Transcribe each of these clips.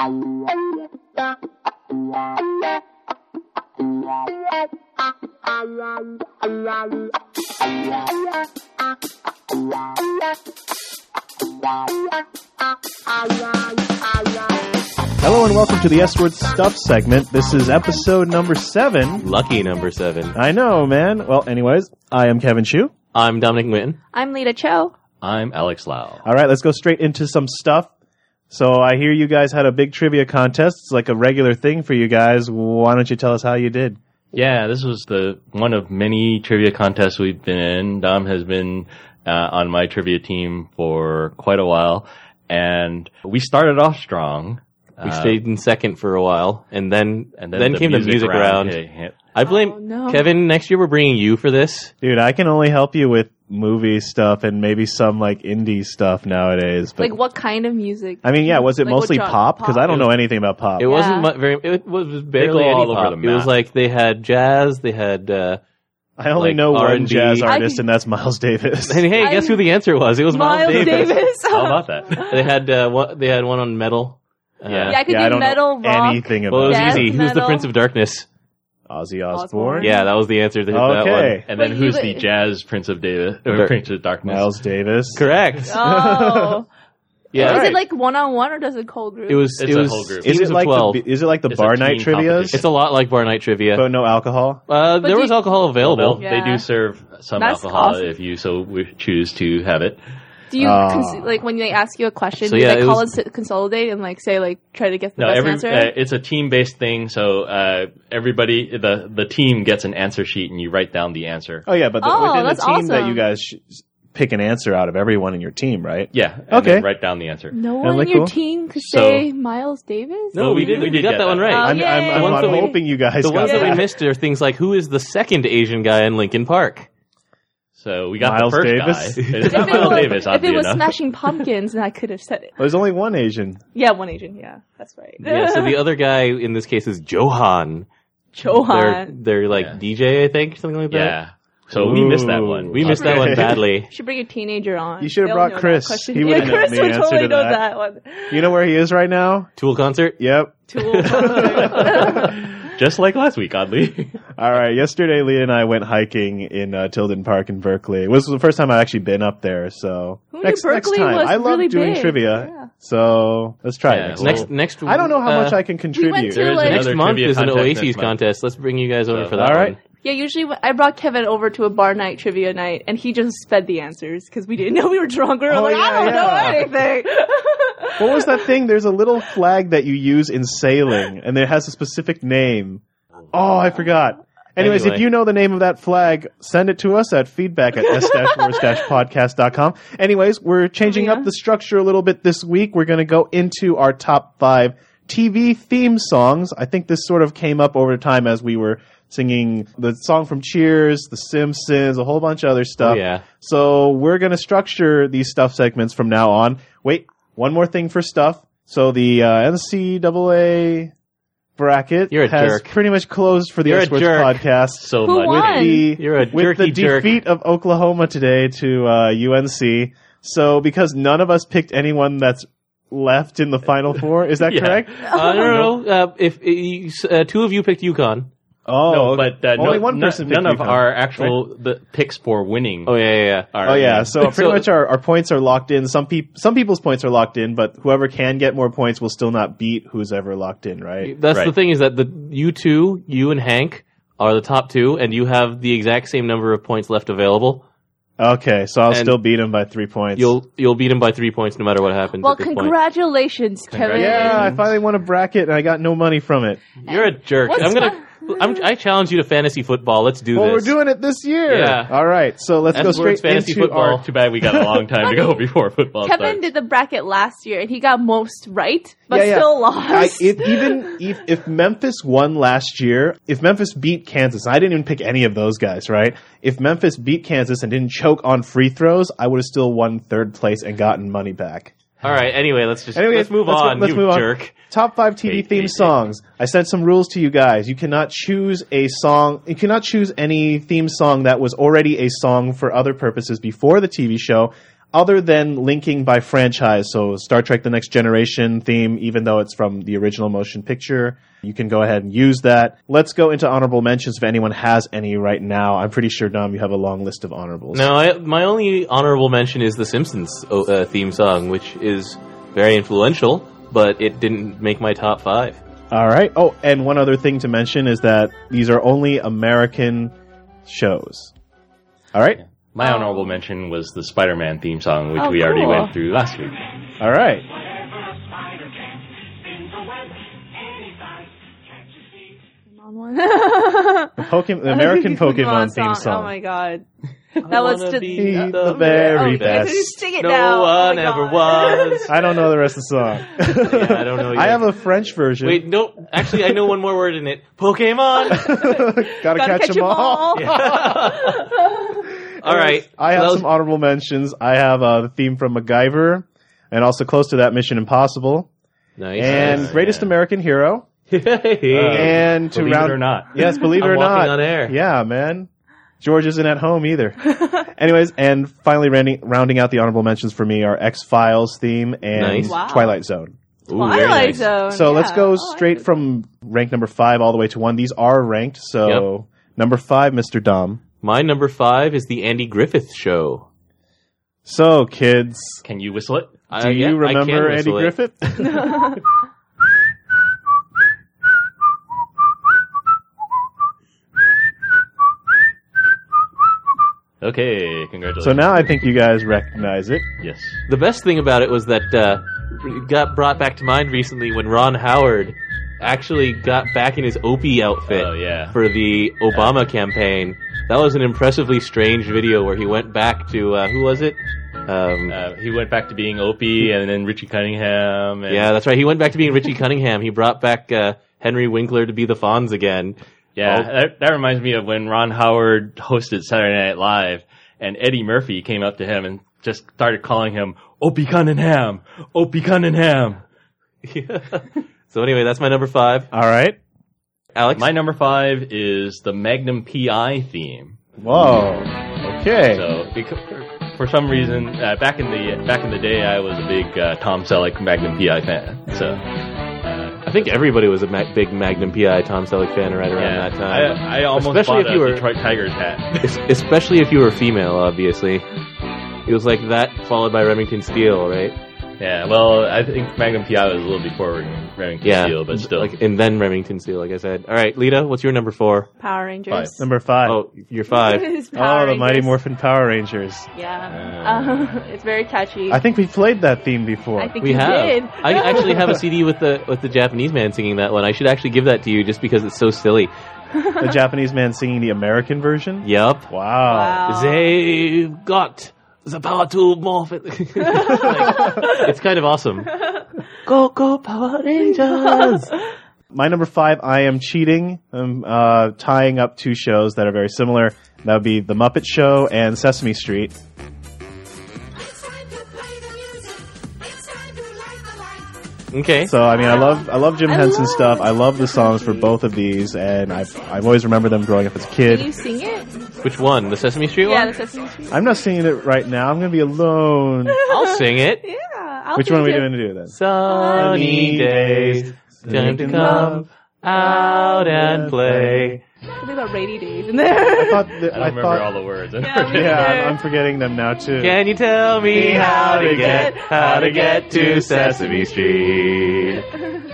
Hello and welcome to the S-Word Stuff segment. This is episode number 7. Lucky number 7. I know, man. Well, anyways, I am Kevin Chu. I'm Dominic Nguyen. I'm Lita Cho. I'm Alex Lau. All right, let's go straight into some stuff. So I hear you guys had a big trivia contest. It's like a regular thing for you guys. Why don't you tell us how you did? Yeah, this was the one of many trivia contests we've been in. Dom has been on my trivia team for quite a while, and we started off strong. We stayed in second for a while, and then came the music round. I blame Kevin. Next year we're bringing you for this, dude. I can only help you with movie stuff and maybe some like indie stuff nowadays. But like what kind of music? I mean, yeah, was it like mostly pop? Because I don't know anything about pop. It wasn't very. It was barely any pop. It was like they had jazz. They had. I only know R&B. one jazz artist, and that's Miles Davis. And hey, guess who the answer was? It was Miles Davis. How about that? They had one on metal. Yeah, I could do I don't metal, know rock. anything about it. Well, it was easy. easy. Who's the Prince of Darkness? Ozzy Osbourne. Yeah, that was the answer to that one. And then who's the jazz Prince of Davis? Or Prince of Darkness? Miles Davis. Correct. Oh. Yeah. Is it like one-on-one or does it whole group? It was a whole group. Is it like 12. the bar night trivias? It's a lot like bar night trivia. But no alcohol? There was alcohol available. They do serve some alcohol if you choose to have it. Do you like when they ask you a question? Do they call us to consolidate and like say like try to get the best answer? It's a team-based thing, so everybody the team gets an answer sheet and you write down the answer. Oh yeah, but within the team awesome. that you guys pick an answer out of everyone in your team, right? Yeah. Okay. Write down the answer. No one in your team could say Miles Davis. No, we did got that one right. I'm hoping you guys. The ones that we missed are things like who is the second Asian guy in Linkin Park. So we got Miles the first Davis? guy. It's not Miles Davis, if it was enough. Smashing Pumpkins, then I could have said it. There's only one Asian. Yeah, one Asian. Yeah, that's right. Yeah, so the other guy in this case is Johan. They're like DJ, I think, something like that. Yeah. So we missed that one. We missed that one badly. You should bring a teenager on. You should have brought Chris. He would have known Chris the would answer totally to know that. that one. You know where he is right now? Tool concert? Yep. Tool concert. Just like last week, oddly. All right. Yesterday, Leah and I went hiking in Tilden Park in Berkeley. It was the first time I've actually been up there. So next time, I love really doing big. trivia. Yeah. So let's try it next. I don't know how much I can contribute. Next month is an Oasis contest. Let's bring you guys over for that. All right. One. Yeah, usually I brought Kevin over to a bar night, trivia night, and he just sped the answers because we didn't know we were drunk. We were I don't know anything. What was that thing? There's a little flag that you use in sailing, and it has a specific name. Oh, I forgot. Anyways, if you know the name of that flag, send it to us at feedback@s-wars-podcast.com. Anyways, we're changing up the structure a little bit this week. We're going to go into our top 5 TV theme songs. I think this sort of came up over time as we were singing the song from Cheers, The Simpsons, a whole bunch of other stuff. Oh, yeah. So we're going to structure these stuff segments from now on. Wait, one more thing for stuff. So the NCAA bracket has pretty much closed for the S-Words podcast. So Who won? With the defeat of Oklahoma today to UNC. So because none of us picked anyone that's left in the Final Four, is that correct? No. If two of you picked UConn. Oh, no, but only one person. None of our actual the picks for winning. Oh yeah. So pretty much our points are locked in. Some people's points are locked in, but whoever can get more points will still not beat who's ever locked in, right? That's the thing is that you and Hank are the top 2, and you have the exact same number of points left available. Okay, so I'll still beat him by 3 points. You'll beat him by 3 points no matter what happens. Well, congratulations, Kevin. Yeah, I finally won a bracket and I got no money from it. You're a jerk. I challenge you to fantasy football. Let's do this. Well, we're doing it this year. Yeah. All right, so let's go straight fantasy into football. Too bad we got a long time to go before football Kevin starts. did the bracket last year, and he got most right, but still lost. If Memphis won last year, if Memphis beat Kansas, I didn't even pick any of those guys, right? If Memphis beat Kansas and didn't choke on free throws, I would have still won 3rd place and gotten money back. All right. Anyway, let's move on. Let's move jerk. On. Top 5 TV theme songs. I sent some rules to you guys. You cannot choose a song. You cannot choose any theme song that was already a song for other purposes before the TV show. other than linking by franchise, so Star Trek The Next Generation theme, even though it's from the original motion picture, you can go ahead and use that. Let's go into honorable mentions if anyone has any right now. I'm pretty sure, Dom, you have a long list of honorables. No, my only honorable mention is the Simpsons theme song, which is very influential, but it didn't make my top 5. All right. Oh, and one other thing to mention is that these are only American shows. All right? Yeah. My honorable mention was the Spider-Man theme song, which we already went through last week. All right. The American Pokemon theme song. Oh my god. That was to be the very best. Sing it no now. one ever was. I don't know the rest of the song. Yeah, I don't know either. I have a French version. Wait, no. Actually, I know one more word in it. Pokemon. Gotta catch them all. All right. I have some honorable mentions. I have the theme from MacGyver, and also close to that, Mission Impossible. Nice. And Greatest American Hero. And to believe it or not. Yes, believe it or not. On air. Yeah, man. George isn't at home either. Anyways, and finally rounding out the honorable mentions for me are X-Files theme and Twilight Zone. Twilight Zone. So let's go straight from rank number 5 all the way to 1. These are ranked. So number 5, Mr. Dom. My number 5 is the Andy Griffith Show. So, kids. Can you whistle it? Do you remember Andy Griffith? Okay, congratulations. So now I think you guys recognize it. Yes. The best thing about it was that it got brought back to mind recently when Ron Howard actually got back in his Opie outfit for the Obama campaign. That was an impressively strange video where he went back to, who was it? He went back to being Opie and then Richie Cunningham. Yeah, that's right. He went back to being Richie Cunningham. He brought back Henry Winkler to be the Fonz again. Yeah, that reminds me of when Ron Howard hosted Saturday Night Live, and Eddie Murphy came up to him and just started calling him Opie Cunningham, Opie Cunningham. So anyway, that's my number 5. All right, Alex. My number 5 is the Magnum PI theme. Whoa. Okay. So for some reason, back in the day, I was a big Tom Selleck Magnum PI fan. So. I think everybody was a big Magnum PI Tom Selleck fan right around that time. I almost bought a Detroit Tigers hat. Especially if you were female, obviously. It was like that followed by Remington Steele, right? Yeah, well, I think Magnum PI was a little before Remington Steele, but still. And then Remington Steele, like I said. All right, Lita, what's your number 4? Power Rangers. Number 5. Oh, you're 5. The Mighty Morphin Power Rangers. Yeah. It's very catchy. I think we played that theme before. I think we have. did. I actually have a CD with the Japanese man singing that one. I should actually give that to you just because it's so silly. The Japanese man singing the American version? Yep. Wow. They've got the power to morph it. It's kind of awesome. Go Power Rangers! My number 5, I Am Cheating. I'm tying up 2 shows that are very similar. That would be The Muppet Show and Sesame Street. Okay. So I mean, I love Jim Henson stuff. I love the songs for both of these, and I've always remembered them growing up as a kid. Can you sing it? Which one? The Sesame Street one? Yeah, the Sesame Street. I'm not singing it right now. I'm going to be alone. I'll sing it. Yeah. Which one are we going to do then? Sunny days, time to come out and play. Something about rainy days in there. I don't remember all the words. I'm forgetting them now too. Can you tell me how to get to Sesame Street?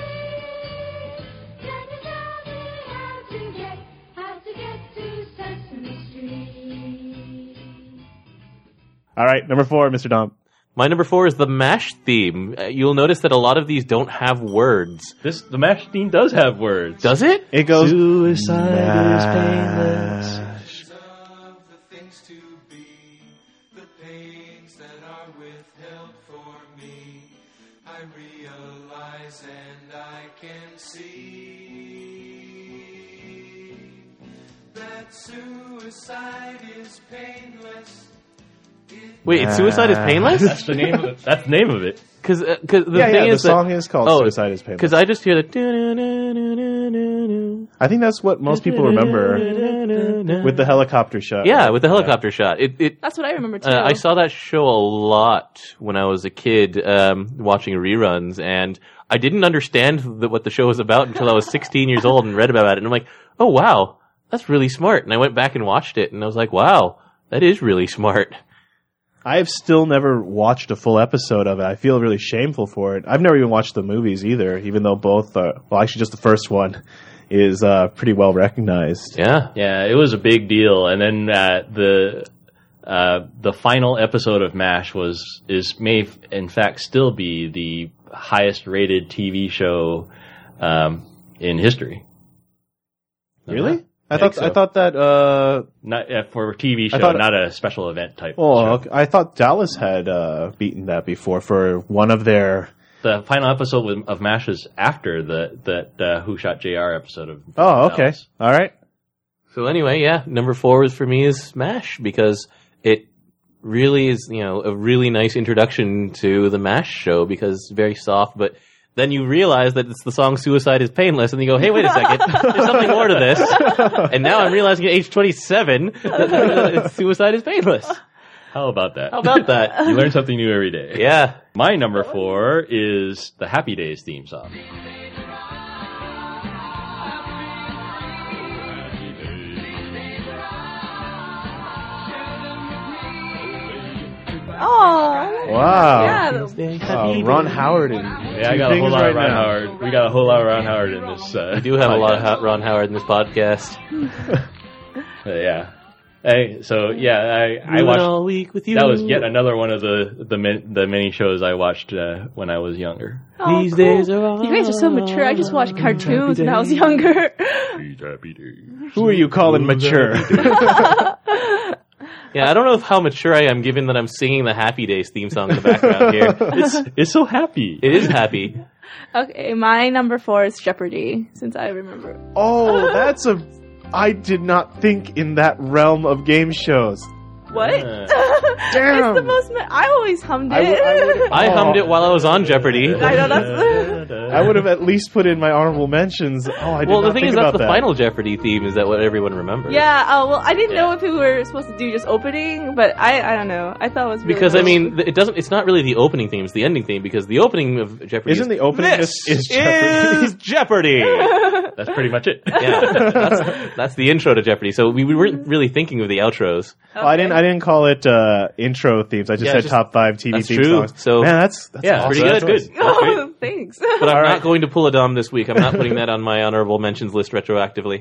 All right, number 4, Mr. Dom. My number 4 is the MASH theme. You'll notice that a lot of these don't have words. The MASH theme does have words. Does it? It goes, suicide is painless. I realize and I can see that suicide is painless. Wait, suicide is painless? That's the name of it. That's the name of it. Because the thing is the song is called Suicide is Painless. Because I just hear the I think that's what most people remember with the helicopter shot. Yeah, with the helicopter shot. That's what I remember too. I saw that show a lot when I was a kid, watching reruns, and I didn't understand what the show was about until I was 16 years old and read about it. And I'm like, oh wow, that's really smart. And I went back and watched it, and I was like, wow, that is really smart. I have still never watched a full episode of it. I feel really shameful for it. I've never even watched the movies either, even though both, actually just the first one is pretty well recognized. Yeah. Yeah, it was a big deal. And then the final episode of MASH may in fact still be the highest rated TV show in history. Really? I thought that not for a TV show, not a special event type. Oh, show. I thought Dallas had beaten that before for one of their. The final episode of MASH is after the Who Shot JR episode of. Oh, okay, Dallas. All right. So anyway, yeah, number 4 for me is MASH because it really is, a really nice introduction to the MASH show because it's very soft, but then you realize that it's the song "Suicide is Painless," and you go, "Hey, wait a second, there's something more to this." And now I'm realizing at age 27 that "Suicide is Painless." How about that? How about that? You learn something new every day. Yeah. My number 4 is the Happy Days theme song. Oh. Wow. Yeah. Ron Howard. I got a whole lot of Ron Howard. We got a whole lot of Ron Howard in this. We do have a lot of Ron Howard in this podcast. Yeah. I watched all week with you. That was yet another one of the many shows I watched when I was younger. Oh, These cool. days are You guys are so mature. I just watched cartoons when I was younger. These happy days. Who are you calling mature? Yeah, I don't know how mature I am given that I'm singing the Happy Days theme song in the background here. It's so happy. It is happy. Okay, my number 4 is Jeopardy, since I remember. Oh, I did not think in that realm of game shows. What? Damn. It's the most. I always hummed it. I hummed it while I was on Jeopardy. I know that's. I would have at least put in my honorable mentions. Oh, I did Well, not the thing think is, about that's the that. final Jeopardy theme. Is that what everyone remembers? Yeah. Well, I didn't know if we were supposed to do just opening, but I don't know. I thought it was really Because cool. I mean, it doesn't. It's not really the opening theme; it's the ending theme. Because the opening of Jeopardy Isn't the opening this is Jeopardy? is Jeopardy. That's pretty much it. Yeah, that's the intro to Jeopardy. So we weren't really thinking of the outros. Oh, I didn't call it intro themes. I just said top 5 TV that's theme true. songs. So man, that's yeah, awesome. pretty good. Good. That's great. Oh, thanks. But I'm not going to pull a Dom this week. I'm not putting that on my honorable mentions list retroactively.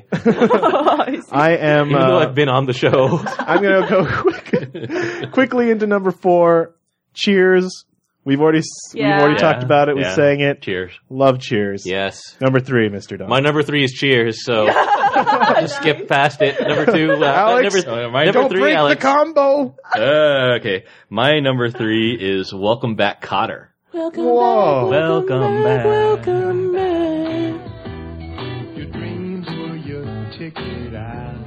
I am. Even though I've been on the show. I'm going to go quickly into number 4. Cheers. We've already talked about it. We sang it. Cheers. Love Cheers. Yes. Number 3, Mr. Dom. My number 3 is Cheers, so just skip past it. Number 2, Alex, number don't 3, break Alex. the combo. Okay. My number 3 is Welcome Back, Kotter. Whoa. Welcome back. Welcome back. Your dreams were your ticket out.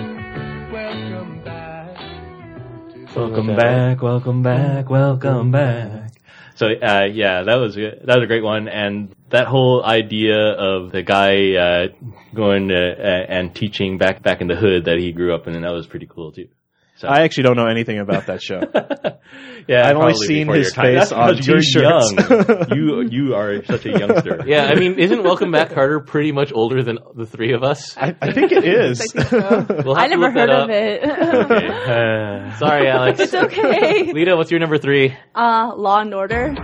Welcome back. Welcome back, welcome back, welcome back. So, that was a great one. And that whole idea of the guy, going to, and teaching back in the hood that he grew up in, and that was pretty cool too. So. I actually don't know anything about that show. Yeah, I've only probably seen before his your time. face That's on because you're t-shirts. young. You are such a youngster. Yeah, I mean, isn't Welcome Back Carter pretty much older than the 3 of us? I think it is. I think so. We'll have I to never look that heard up. of it. Okay. Sorry, Alex. It's okay. Lita, what's your number 3? Law and Order.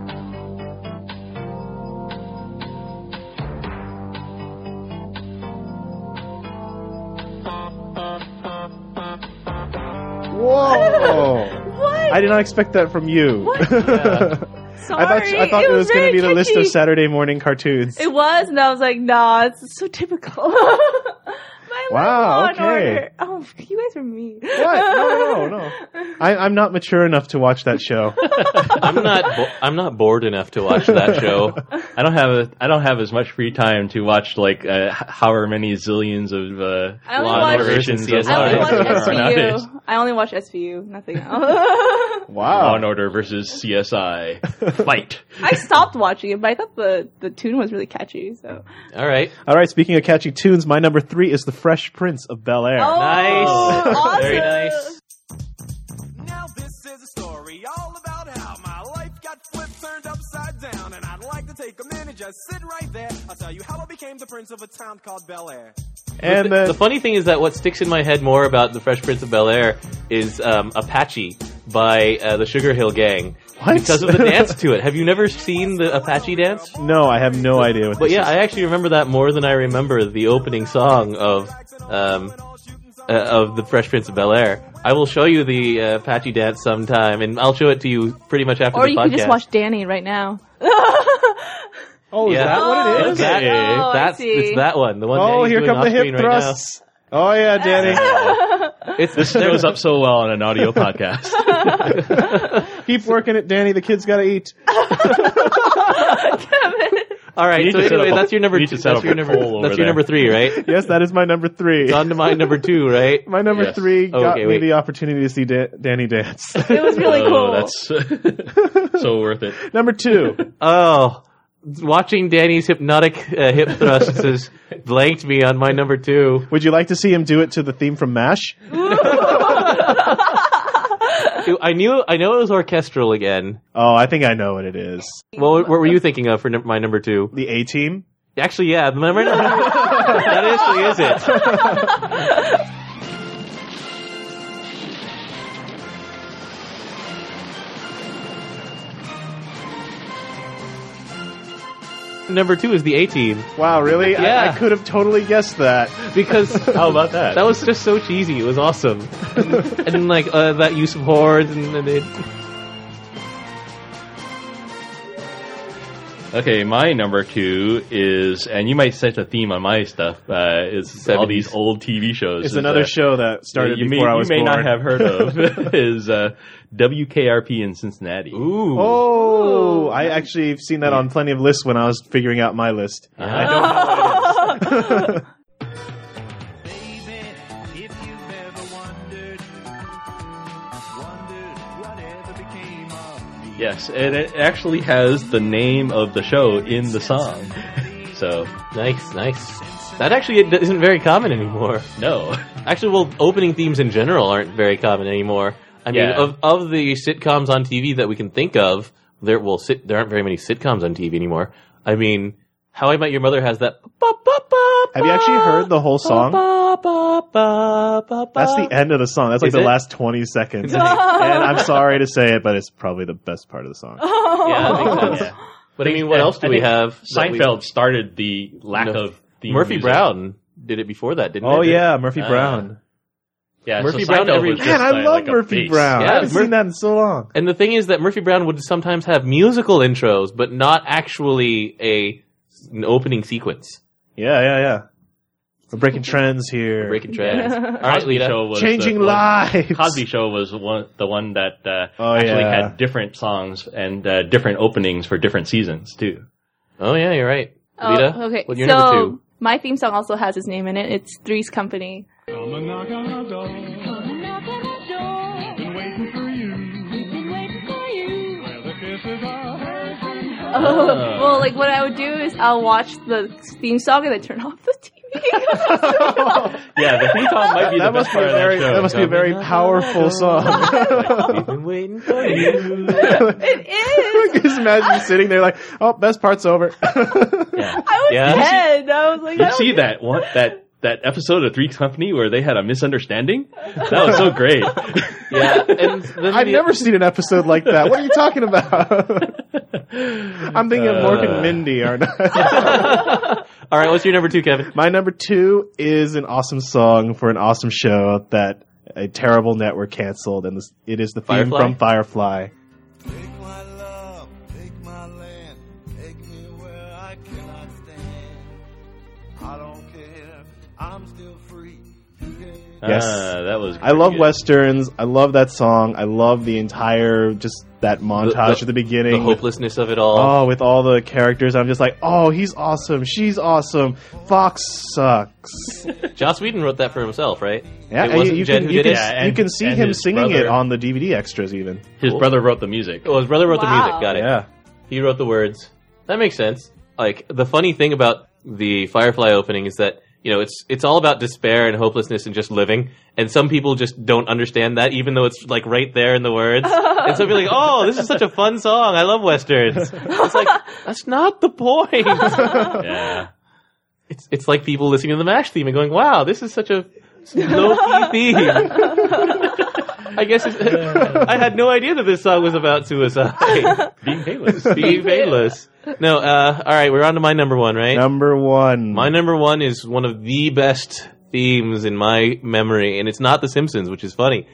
Whoa. What? I did not expect that from you. What? Sorry. I thought it was going to be the list of catchy. Saturday morning cartoons. It was, and I was like, nah, it's so typical. But I Wow, love Law and okay. Order. Oh, you guys are mean. What? No. I'm not mature enough to watch that show. I'm not bored enough to watch that show. I don't have as much free time to watch like however many zillions of I only Law watch- and Order versions of I only watch nowadays. SVU. I only watch SVU. Nothing else. Law Wow. and Order versus CSI. Fight. I stopped watching it, but I thought the tune was really catchy. So. All right. All right, speaking of catchy tunes, my number 3 is The Fresh Prince of Bel-Air. Oh, Nice. awesome. Very nice. Now this is a story all about how my life got flipped, turned upside down, and I'd like to take a minute, just sit right there. I'll tell you how I became the prince of a town called Bel Air. And The funny thing is that what sticks in my head more about The Fresh Prince of Bel-Air is Apache by the Sugar Hill Gang. What? Because of the dance to it. Have you never seen the Apache dance? no, I have no idea what But this yeah, is. I actually remember that more than I remember the opening song of the Fresh Prince of Bel-Air. I will show you the Apache dance sometime, and I'll show it to you pretty much after Or the you podcast. can just watch Danny right now. Oh, is Yeah. that what it is? That- Oh, I that's see. it's that one. The one. Oh, Danny's here doing come the off hip screen right thrusts. Oh, yeah, Danny. now. It's This shows up so well on an audio podcast. Keep working it, Danny. The kid's got to eat. All right. You So need to anyway, set up that's your number you need two. to set That's up your a number. poll over That's your there. number 3, right? Yes, that is my number 3. It's on to my number 2, right? My number Yes. 3 got Okay, me wait. the opportunity to see Danny dance. It was really cool. That's so worth it. Number 2. Oh, watching Danny's hypnotic hip thrusts has blanked me on my number 2. Would you like to see him do it to the theme from MASH? I know it was orchestral again. Oh, I think I know what it is. What were you thinking of for my number 2? The A-Team? Actually, yeah, my number that actually is it. Number 2 is the A-Team. Wow, really? Yeah. I could have totally guessed that. Because How about that? that was just so cheesy. It was awesome. And like that use of horns and it. Okay, my number 2 is, and you might set the theme on my stuff, is all 70s. these old TV shows. It's another show that started you before I was you may born. not have heard of, is WKRP in Cincinnati. Ooh. Oh, I actually have seen that on plenty of lists when I was figuring out my list. I don't know what it is. Baby, if you've ever wondered whatever became of me. Yes, and it actually has the name of the show in the song. So, Nice. That actually isn't very common anymore. no. Actually, well, opening themes in general aren't very common anymore. I mean, Yeah. of the sitcoms on TV that we can think of, there aren't very many sitcoms on TV anymore. I mean, How I Met Your Mother has that. Have you actually heard the whole song? That's the end of the song. That's like Is the it? last 20 seconds. And I'm sorry to say it, but it's probably the best part of the song. Yeah, that makes sense. But I mean, what else do I we think have? that we- Seinfeld started the lack No. of theme Murphy music. Brown did it before that, didn't it? Oh, yeah, Murphy Ah. Brown. Yeah, Murphy so Brown Seinfeld every- was Man, just, I love like a Murphy base. Brown. Yeah, I haven't seen that in so long. And the thing is that Murphy Brown would sometimes have musical intros, but not actually an opening sequence. Yeah. We're breaking trends here. Breaking trends. All right, Cosby Lita. Show was Changing the one- lives. Cosby Show was the one that Oh, actually yeah. had different songs and different openings for different seasons too. Oh yeah, you're right. Oh, Lita, okay. what's your So number 2? my theme song also has his name in it. It's Three's Company. Come and knock on our door. Been waiting for you. Where the kisses are heard. Well, like what I would do is I'll watch the theme song and then turn off the TV. Yeah, the theme song might be the That best must be part a of that very show. that must be a very powerful song. We've been waiting for you. It is. Just imagine you sitting there like, oh, best part's over. Yeah. I was Yeah. 10. I was like, I You don't- see that episode of Three's Company where they had a misunderstanding? That was so great. Yeah, and then I've never seen an episode like that. What are you talking about? I'm thinking of Mork and Mindy, aren't I? All right, what's your number 2, Kevin? My number 2 is an awesome song for an awesome show that a terrible network canceled, and it is the theme Firefly? from Firefly. Take my love, take my land, take me where I cannot stand. I don't care, I'm still free. Yes. That was I love good. Westerns. I love that song. I love the entire, just that montage at the beginning. The hopelessness of it all. Oh, with all the characters, I'm just like, oh, he's awesome. She's awesome. Fox sucks. Joss Whedon wrote that for himself, right? Yeah, It and wasn't Jen who did it? Yeah, you can see and him his singing brother- it on the DVD extras, even. His Cool. brother wrote the music. Oh, his brother wrote the Wow. music. Got it. Yeah. He wrote the words. That makes sense. Like, the funny thing about the Firefly opening is that, it's all about despair and hopelessness and just living. And some people just don't understand that, even though it's, like, right there in the words. And so people are like, oh, this is such a fun song. I love Westerns. It's like, that's not the point. Yeah. It's like people listening to the MASH theme and going, wow, this is such a low-key theme. I guess I had no idea that this song was about suicide. Being painless. Being painless. No, all right, we're on to my number one, right? Number one. My number one is one of the best themes in my memory, and it's not The Simpsons, which is funny.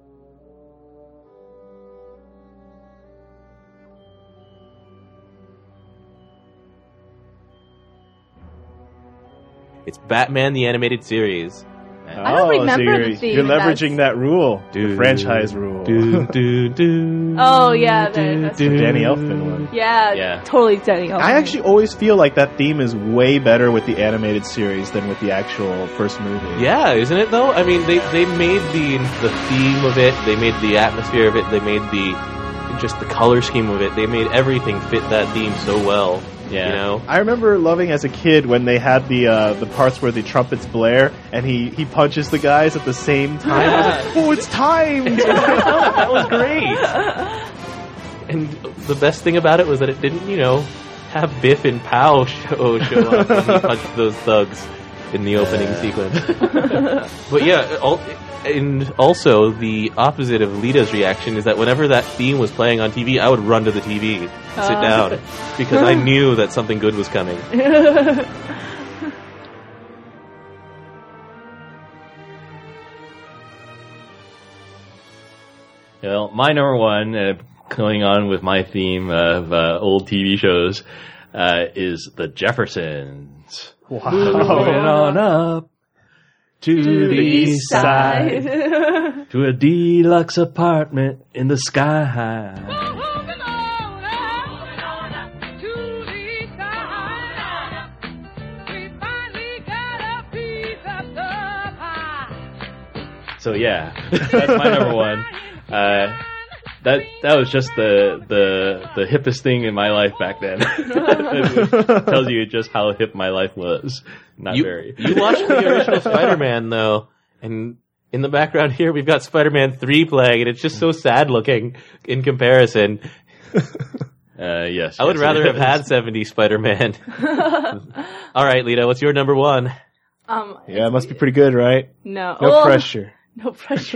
It's Batman the Animated Series. I don't remember so the theme, You're and leveraging that rule, the franchise rule. Oh, yeah. That's The Danny Elfman one. Yeah. Totally Danny Elfman. I actually always feel like that theme is way better with the animated series than with the actual first movie. Yeah, isn't it though? I mean, they made the theme of it, they made the atmosphere of it, they made just the color scheme of it. They made everything fit that theme so well. Yeah. I remember loving as a kid when they had the parts where the trumpets blare and he punches the guys at the same time. I was like, oh, it's timed! That was great. And the best thing about it was that it didn't, have Biff and Pow show up when he punched those thugs in the opening sequence. But yeah, and also the opposite of Lita's reaction is that whenever that theme was playing on TV, I would run to the TV, sit down, because I knew that something good was coming. Well, my number one, going on with my theme of old TV shows, is The Jeffersons. Wow. Moving on up to the east side, to a deluxe apartment in the sky high. So yeah, that's my number one. That was just the hippest thing in my life back then. It tells you just how hip my life was. Not very. You watched the original Spider-Man though, and in the background here we've got Spider-Man 3 playing, and it's just so sad looking in comparison. Yes. I would rather have had 70 Spider-Man. All right, Lita, what's your number one? Yeah, it must be pretty good, right? No. No pressure. No pressure.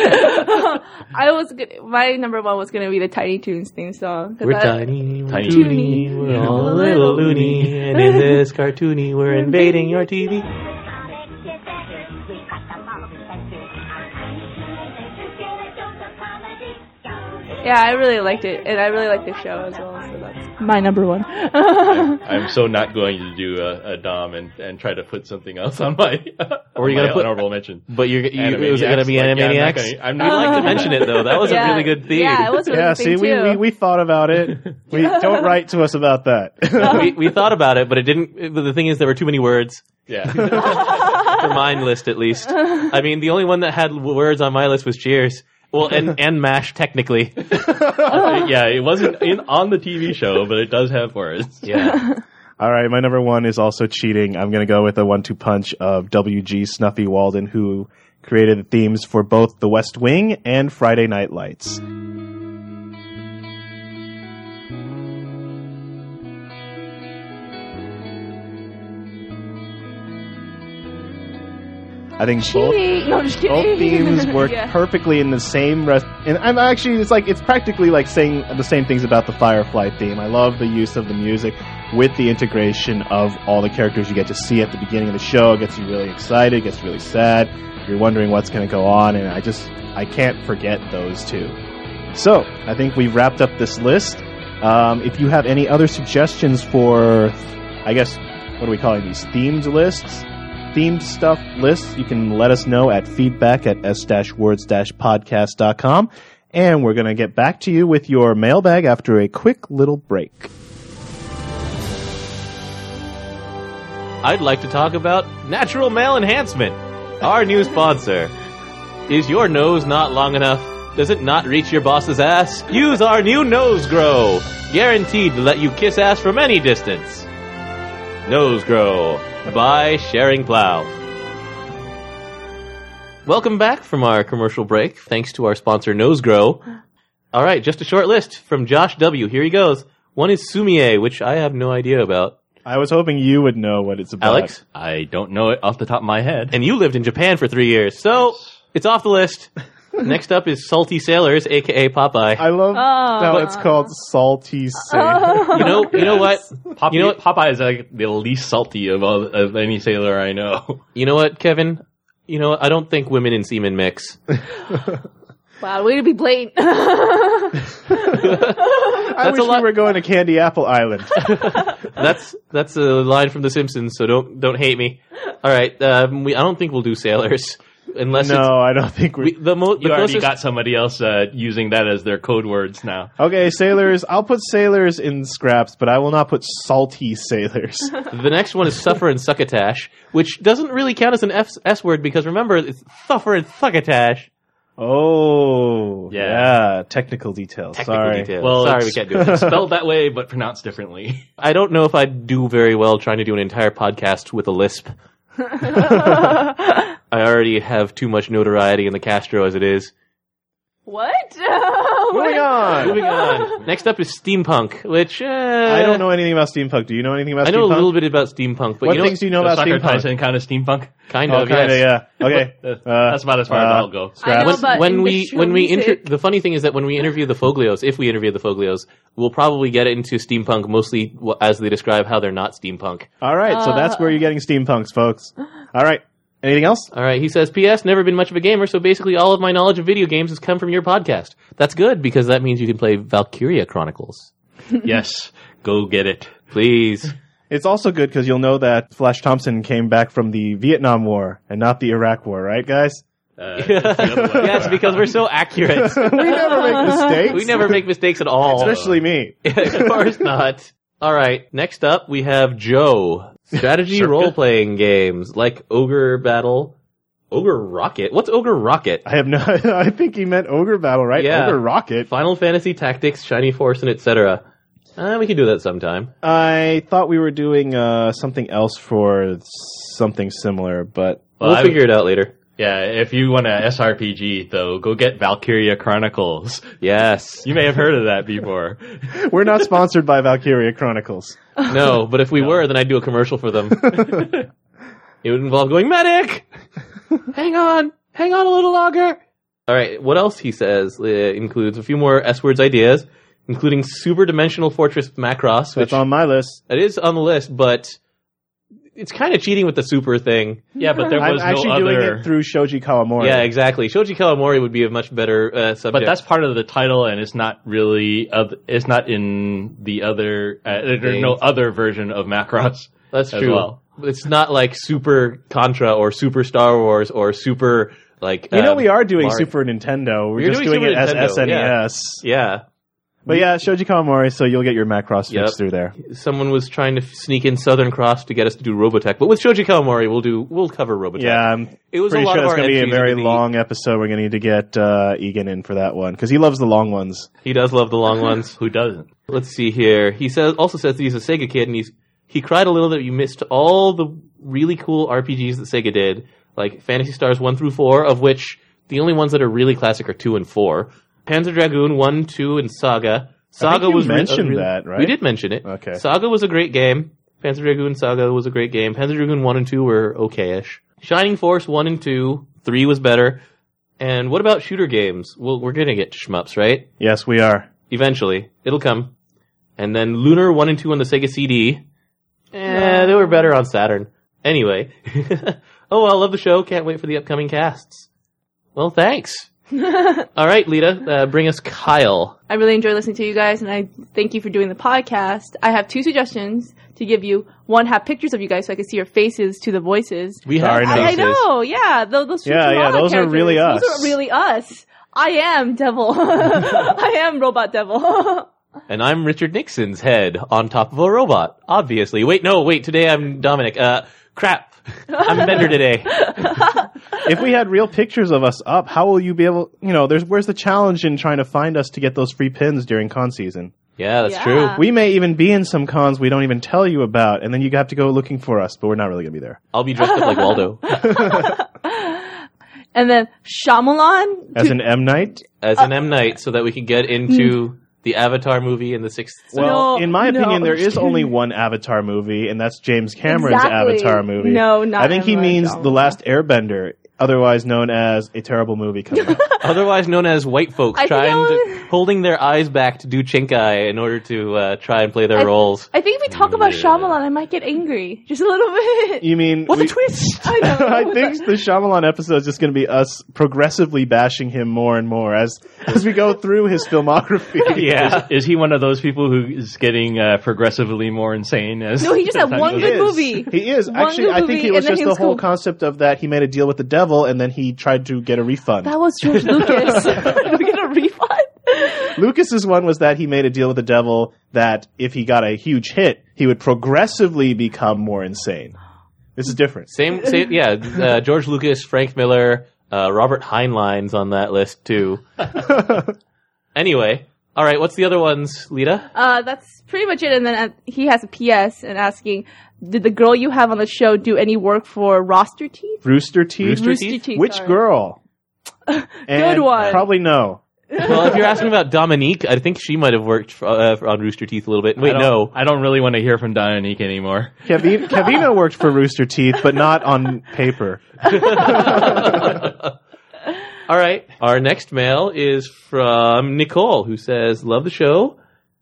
My number one was gonna be the Tiny Toons theme song. We're tiny, we're Tiny. toony, we're all a little loony, and in this cartoony, we're invading your TV. Yeah, I really liked it, and I really liked the show as well. So that's my number one. I'm so not going to do a Dom and try to put something else on my Or you're gonna put honorable mention. But is it going to be Animaniacs? Animaniacs? I'd like to mention it though. That was a really good theme. Yeah, it was a really good theme too. we thought about it. We don't write to us about that. we thought about it, but it didn't. But the thing is, there were too many words. Yeah. For mine list, at least. I mean, the only one that had words on my list was Cheers. Well, and MASH, technically. Yeah, it wasn't on the TV show, but it does have words. Yeah. All right, my number one is also cheating. I'm going to go with a 1-2 punch of W.G. Snuffy Walden, who created the themes for both The West Wing and Friday Night Lights. I think both themes work perfectly in the same and I'm actually it's practically like saying the same things about the Firefly theme. I love the use of the music with the integration of all the characters you get to see at the beginning of the show. It gets you really excited, gets really sad. You're wondering what's going to go on, and I can't forget those two. So I think we've wrapped up this list. If you have any other suggestions for, I guess, what are we calling these, themed lists? themed stuff lists, you can let us know at feedback@s-words-podcast.com. And we're going to get back to you with your mailbag after a quick little break. I'd like to talk about Natural Male Enhancement, our new sponsor. Is your nose not long enough? Does it not reach your boss's ass? Use our new Nose Grow, guaranteed to let you kiss ass from any distance. Nose Grow by Sharing Plow. Welcome back from our commercial break, thanks to our sponsor Nose Grow. All right, just a short list from Josh W. Here he goes. One is Sumie, which I have no idea about. I was hoping you would know what it's about. Alex? I don't know it off the top of my head. And you lived in Japan for 3 years, so it's off the list. Next up is Salty Sailors, a.k.a. Popeye. I love how it's called Salty Sailor. You know what? You know what? Popeye is like the least salty of any sailor I know. You know what, Kevin? You know what? I don't think women and semen mix. Wow, way to be blatant. I wish we were going to Candy Apple Island. That's a line from The Simpsons, so don't hate me. All right, I don't think we'll do sailors. Unless I don't think we... You already got somebody else using that as their code words now. Okay, sailors. I'll put sailors in scraps, but I will not put salty sailors. The next one is Suffer and Succotash, which doesn't really count as an S word because remember, it's Suffer and Succotash. Oh, yeah. Technical details. Details. Well, sorry, we can't do it. It's spelled that way, but pronounced differently. I don't know if I'd do very well trying to do an entire podcast with a lisp. I already have too much notoriety in the Castro as it is. What? Moving on. Next up is steampunk, which I don't know anything about steampunk. Do you know anything about steampunk? I know a little bit about steampunk, but what things do you know about steampunk? steampunk? Kind of steampunk? Kind of, yes. Yeah. Okay. That's about as far as I'll go. When we the funny thing is that when we interview the Foglios, if we interview the Foglios, we'll probably get into steampunk mostly as they describe how they're not steampunk. All right, so that's where you're getting steampunks, folks. All right. Anything else? All right. He says, P.S. Never been much of a gamer, so basically all of my knowledge of video games has come from your podcast. That's good, because that means you can play Valkyria Chronicles. Yes. Go get it. Please. It's also good because you'll know that Flash Thompson came back from the Vietnam War and not the Iraq War, right, guys? Yes, because we're so accurate. We never make mistakes. We never make mistakes at all. Especially me. Of course not. All right. Next up, we have Joe. Strategy role-playing games like Ogre Battle, Ogre Rocket. What's Ogre Rocket? I have no. I think he meant Ogre Battle, right? Yeah. Ogre Rocket. Final Fantasy Tactics, Shiny Force, and etc. We can do that sometime. I thought we were doing something else for something similar, but we'll figure it out later. Yeah, if you want a SRPG, though, go get Valkyria Chronicles. Yes. You may have heard of that before. We're not sponsored by Valkyria Chronicles. No, but if we were, then I'd do a commercial for them. It would involve going, medic! Hang on a little longer. All right, what else he says includes a few more S-words ideas, including Super Dimensional Fortress Macross. That's on my list. It is on the list, but it's kind of cheating with the super thing. Yeah, but there was I'm actually doing it through Shoji Kawamori. Yeah, exactly. Shoji Kawamori would be a much better subject. But that's part of the title, and it's not really. It's not in the other. There's no other version of Macross. That's true. Well. It's not like Super Contra or Super Star Wars or Super like. We are doing Mario. Super Nintendo. We're just doing it as SNES. Yeah. But yeah, Shoji Kawamori, so you'll get your Macross fix through there. Someone was trying to sneak in Southern Cross to get us to do Robotech, but with Shoji Kawamori, we'll cover Robotech. Yeah, it was pretty a lot sure of it's going to be a very entries long episode. We're going to need to get Egan in for that one, because he loves the long ones. He does love the long ones. Who doesn't? Let's see here. He also says that he's a Sega kid, and he cried a little that you missed all the really cool RPGs that Sega did, like Phantasy Stars 1 through 4, of which the only ones that are really classic are 2 and 4. Panzer Dragoon 1, 2, and Saga. Saga was mentioned that, right? We did mention it. Okay. Saga was a great game. Panzer Dragoon Saga was a great game. Panzer Dragoon 1 and 2 were okay-ish. Shining Force 1 and 2, 3 was better. And what about shooter games? Well, we're gonna get shmups, right? Yes, we are. Eventually. It'll come. And then Lunar 1 and 2 on the Sega CD. They were better on Saturn. Anyway. Oh, I love the show. Can't wait for the upcoming casts. Well, thanks. All right, Lita, bring us Kyle. I really enjoy listening to you guys, and I thank you for doing the podcast. I have 2 suggestions to give you. One, have pictures of you guys so I can see your faces to the voices. We have Sorry, no. I faces. know, yeah. Those Yeah, those are really us. Those are really us. I am Devil. I am Robot Devil. And I'm Richard Nixon's head on top of a robot, obviously. Wait, today I'm Dominic. Crap. I'm Bender today. If we had real pictures of us up, how will you be able, where's the challenge in trying to find us to get those free pins during con season? Yeah, that's Yeah. true. We may even be in some cons we don't even tell you about, and then you have to go looking for us, but we're not really going to be there. I'll be dressed up like Waldo. And then Shyamalan. As an M. Night? As an M. Night, so that we can get into the Avatar movie in the 6th season. Well, No, in my no, opinion, there I'm is just only kidding. one Avatar movie, and that's James Cameron's Exactly. Avatar movie. No, not I think he M. Night means The Shyamalan. Last Airbender, otherwise known as a terrible movie coming out. Otherwise known as white folks I think holding their eyes back to do chinkai in order to try and play their roles. I think if we talk about Shyamalan, I might get angry. Just a little bit. You mean... What a twist! I know. I think the Shyamalan episode is just going to be us progressively bashing him more and more as we go through his filmography. Yeah. Is he one of those people who is getting progressively more insane? As No, he just had time one goes good on? movie. He is. One Actually, good I think movie, it was and then just he the was whole cool. concept of that he made a deal with the devil and then he tried to get a refund. That was George Lucas. Did we get a refund? Lucas's one was that he made a deal with the devil that if he got a huge hit, he would progressively become more insane. This is different. Same, yeah. George Lucas, Frank Miller, Robert Heinlein's on that list too. Anyway, all right. What's the other ones, Lita? That's pretty much it. And then he has a PS and asking, did the girl you have on the show do any work for Rooster Teeth? Rooster Teeth? Rooster Teeth. Which sorry. girl? Good one. Probably no. Well, if you're asking about Dominique, I think she might have worked on Rooster Teeth a little bit. Wait, no. I don't really want to hear from Dominique anymore. Kevina worked for Rooster Teeth, but not on paper. All right. Our next mail is from Nicole, who says, love the show.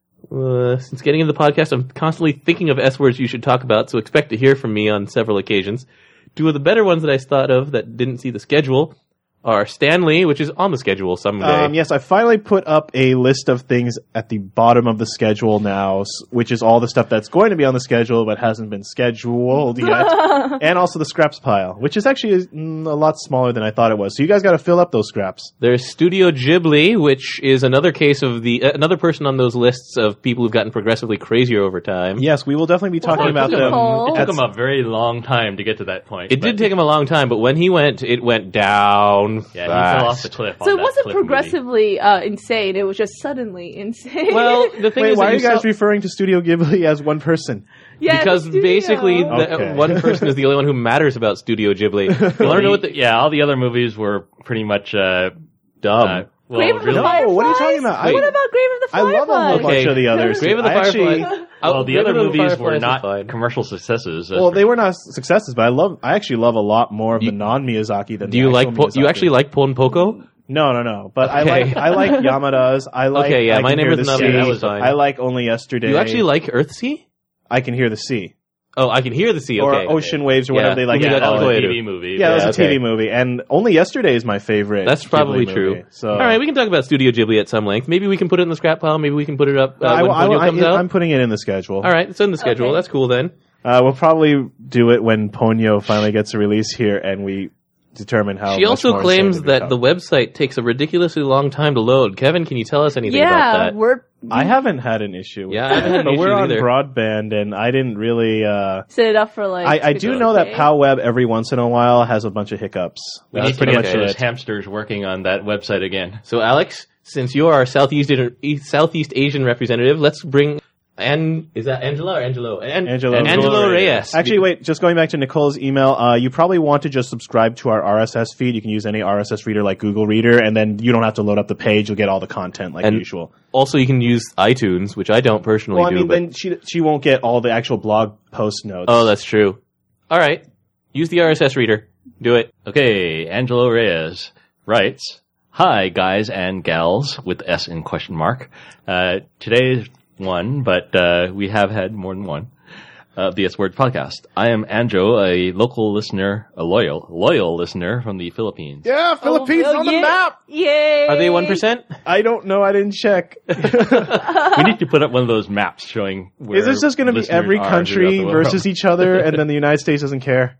Since getting into the podcast, I'm constantly thinking of S words you should talk about, so expect to hear from me on several occasions. Two of the better ones that I thought of that didn't see the schedule are Stanley, which is on the schedule someday. Yes, I finally put up a list of things at the bottom of the schedule now, which is all the stuff that's going to be on the schedule but hasn't been scheduled yet. And also the scraps pile, which is actually a lot smaller than I thought it was. So you guys got to fill up those scraps. There's Studio Ghibli, which is another case of another person on those lists of people who've gotten progressively crazier over time. Yes, we will definitely be talking about them. Nicole. It took him a very long time to get to that point. It did take him a long time, but when he went, it went down Yeah, he fast. fell off the cliff. So on it that wasn't cliff movie. progressively insane. It was just suddenly insane. Well, the thing Wait, is, why that are you guys saw- referring to Studio Ghibli as one person? yeah, because the studio. basically Okay. one person is the only one who matters about Studio Ghibli. You want to know what the Yeah, all the other movies were pretty much dumb? well, Grave of the really. No, what are you talking Fireflies? about? What about Grave of the I love a whole Fireflies? bunch Okay. of the others. Grave of the I actually- Fireflies. Well, the Grave other of movies were Fireflies is not fine. commercial successes. Well, they were not successes, but I actually love a lot more of the non-Miyazaki than Do you the like actual you Miyazaki. actually like Pon Poko? No. But Okay. I like Yamada's. I like. Okay, yeah, I My Can Neighbor Hear the the Another, Sea. that was fine. I like Only Yesterday. You actually like Earthsea? I Can Hear the Sea. Oh, I Can Hear the Sea. Or Okay. Ocean Waves or Yeah. whatever they like Yeah, to that call was it. a Toy TV movie. Yeah, that was a okay. TV movie, and Only Yesterday is my favorite. That's probably Ghibli true. movie, so. All right, we can talk about Studio Ghibli at some length. Maybe we can put it in the scrap pile. Maybe we can put it up when Ponyo comes out. I'm putting it in the schedule. All right, it's in the schedule. Okay. That's cool then. We'll probably do it when Ponyo finally gets a release here, and we determine how. She much also more claims insane it that the becomes. website takes a ridiculously long time to load. Kevin, can you tell us anything about Yeah, that? we're I haven't had an issue. With Yeah, I haven't had an but we're issue on either. broadband, and I didn't really. set it up for like. I do know that PowWeb every once in a while has a bunch of hiccups. We That's need to pretty get much those it. hamsters working on that website again. So, Alex, since you are our Southeast Asian representative, let's bring. Is that Angela or Angelo? Angelo. Angelo Reyes. Actually, wait, just going back to Nicole's email, you probably want to just subscribe to our RSS feed. You can use any RSS reader like Google Reader, and then you don't have to load up the page. You'll get all the content like And- usual. Also, you can use iTunes, which I don't personally Well, I do. mean, but then she won't get all the actual blog post notes. oh, that's true. All right, use the RSS reader. Do it. Okay, Angelo Reyes writes, "Hi, guys and gals," with S in question mark. Today's one, but we have had more than one. of the S Word podcast. I am Anjo, a local listener, a loyal listener from the Philippines. Yeah, Philippines on the map. Yay! Are they 1%? I don't know. I didn't check. We need to put up one of those maps showing where Is this just going to be listeners every are country throughout the world. versus each other, and then the United States doesn't care?